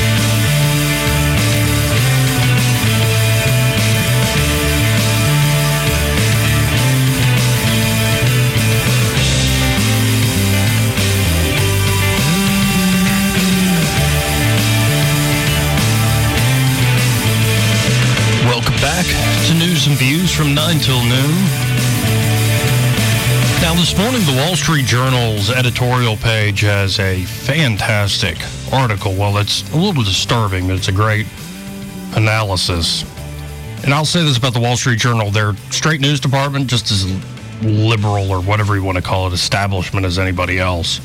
Back to news and views from 9 till noon. Now, this morning, the Wall Street Journal's editorial page has a fantastic article. Well, it's a little disturbing, but it's a great analysis. And I'll say this about the Wall Street Journal. Their straight news department, just as liberal or whatever you want to call it, establishment as anybody else.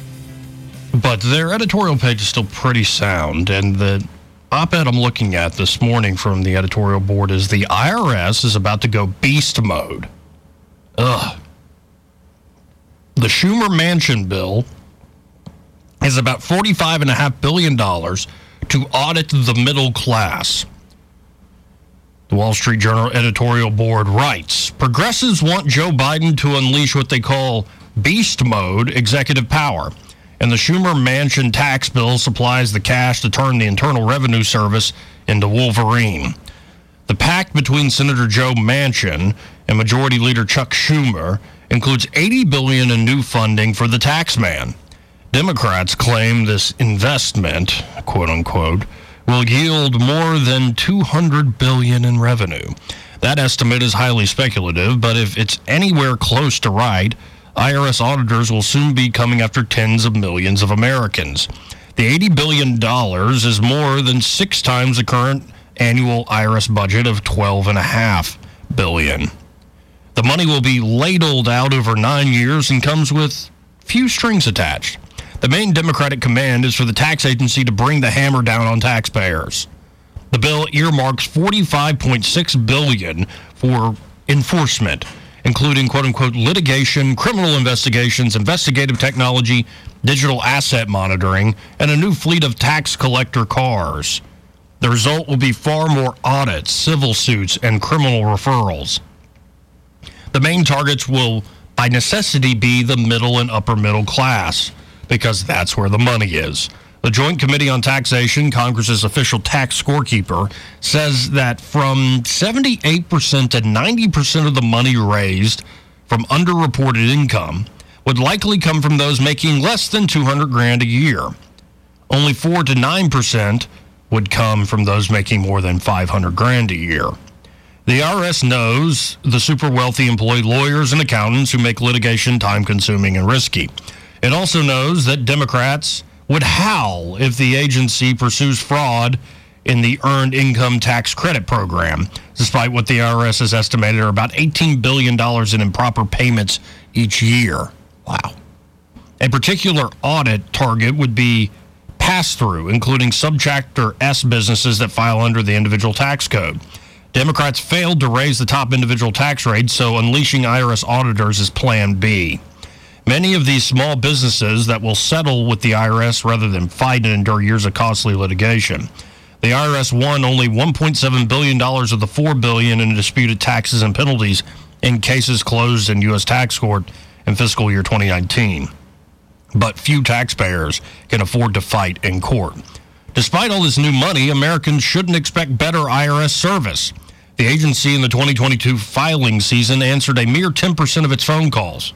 But their editorial page is still pretty sound, and the op-ed I'm looking at this morning from the editorial board is the IRS is about to go beast mode. Ugh. The Schumer Manchin bill is about $45.5 billion to audit the middle class. The Wall Street Journal editorial board writes, progressives want Joe Biden to unleash what they call beast mode executive power. And the Schumer-Manchin tax bill supplies the cash to turn the Internal Revenue Service into Wolverine. The pact between Senator Joe Manchin and Majority Leader Chuck Schumer includes $80 billion in new funding for the tax man. Democrats claim this investment, quote-unquote, will yield more than $200 billion in revenue. That estimate is highly speculative, but if it's anywhere close to right, IRS auditors will soon be coming after tens of millions of Americans. The $80 billion is more than 6 times the current annual IRS budget of $12.5 billion. The money will be ladled out over 9 years and comes with few strings attached. The main Democratic command is for the tax agency to bring the hammer down on taxpayers. The bill earmarks $45.6 billion for enforcement, including, quote-unquote, litigation, criminal investigations, investigative technology, digital asset monitoring, and a new fleet of tax collector cars. The result will be far more audits, civil suits, and criminal referrals. The main targets will, by necessity, be the middle and upper middle class, because that's where the money is. The Joint Committee on Taxation, Congress's official tax scorekeeper, says that from 78% to 90% of the money raised from underreported income would likely come from those making less than $200,000 a year. Only 4 to 9% would come from those making more than $500,000 a year. The IRS knows the super wealthy employ lawyers and accountants who make litigation time-consuming and risky. It also knows that Democrats would howl if the agency pursues fraud in the Earned Income Tax Credit Program, despite what the IRS has estimated are about $18 billion in improper payments each year. Wow. A particular audit target would be pass-through, including Subchapter S businesses that file under the individual tax code. Democrats failed to raise the top individual tax rate, so unleashing IRS auditors is Plan B. Many of these small businesses that will settle with the IRS rather than fight and endure years of costly litigation. The IRS won only $1.7 billion of the $4 billion in disputed taxes and penalties in cases closed in U.S. tax court in fiscal year 2019. But few taxpayers can afford to fight in court. Despite all this new money, Americans shouldn't expect better IRS service. The agency in the 2022 filing season answered a mere 10% of its phone calls.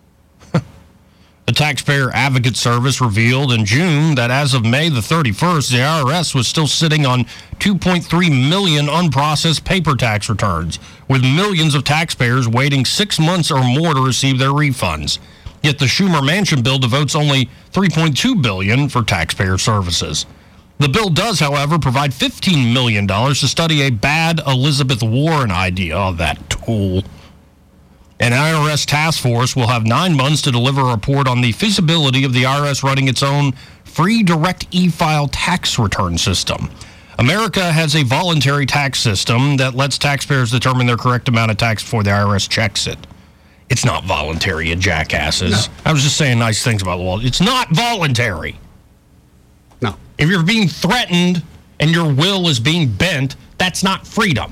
The Taxpayer Advocate Service revealed in June that as of May the 31st, the IRS was still sitting on 2.3 million unprocessed paper tax returns, with millions of taxpayers waiting 6 months or more to receive their refunds. Yet the Schumer-Manchin bill devotes only $3.2 billion for taxpayer services. The bill does, however, provide $15 million to study a bad Elizabeth Warren idea. Oh, that tool. An IRS task force will have 9 months to deliver a report on the feasibility of the IRS running its own free direct e-file tax return system. America has a voluntary tax system that lets taxpayers determine their correct amount of tax before the IRS checks it. It's not voluntary, you jackasses. No. I was just saying nice things about the law. It's not voluntary. No. If you're being threatened and your will is being bent, that's not freedom.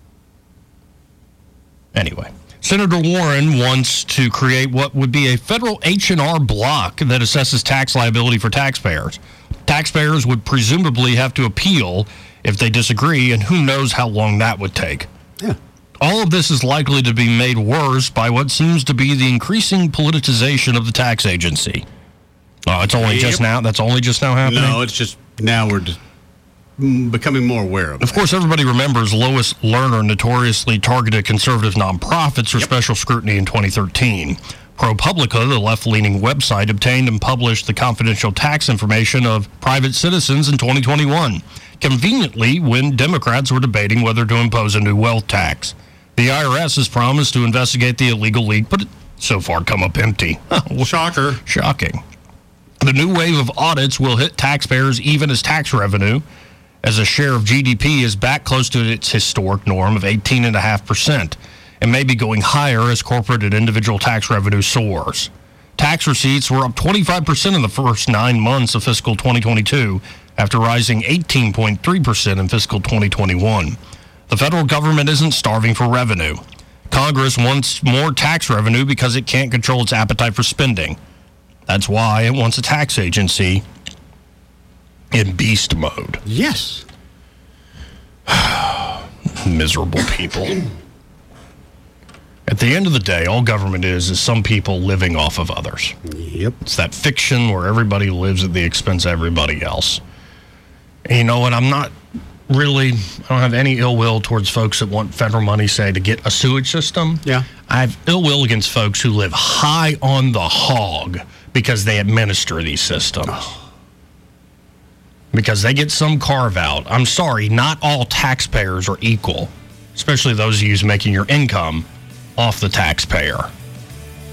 Anyway. Senator Warren wants to create what would be a federal H&R block that assesses tax liability for taxpayers. Taxpayers would presumably have to appeal if they disagree, and who knows how long that would take. Yeah. All of this is likely to be made worse by what seems to be the increasing politicization of the tax agency. Oh, it's only just now? That's only just now happening? No, it's just now we're becoming more aware of it. Of course, everybody remembers Lois Lerner notoriously targeted conservative nonprofits for special scrutiny in 2013. ProPublica, the left-leaning website, obtained and published the confidential tax information of private citizens in 2021, conveniently when Democrats were debating whether to impose a new wealth tax. The IRS has promised to investigate the illegal leak, but it's so far come up empty. Shocker. Shocking. The new wave of audits will hit taxpayers even as tax revenue, as a share of GDP is back close to its historic norm of 18.5%, and may be going higher as corporate and individual tax revenue soars. Tax receipts were up 25% in the first 9 months of fiscal 2022, after rising 18.3% in fiscal 2021. The federal government isn't starving for revenue. Congress wants more tax revenue because it can't control its appetite for spending. That's why it wants a tax agency in beast mode. Yes. Miserable people. At the end of the day, all government is some people living off of others. Yep. It's that fiction where everybody lives at the expense of everybody else. And you know what? I don't have any ill will towards folks that want federal money, say, to get a sewage system. Yeah. I have ill will against folks who live high on the hog because they administer these systems. Oh. Because they get some carve out. I'm sorry, not all taxpayers are equal, especially those of you making your income off the taxpayer.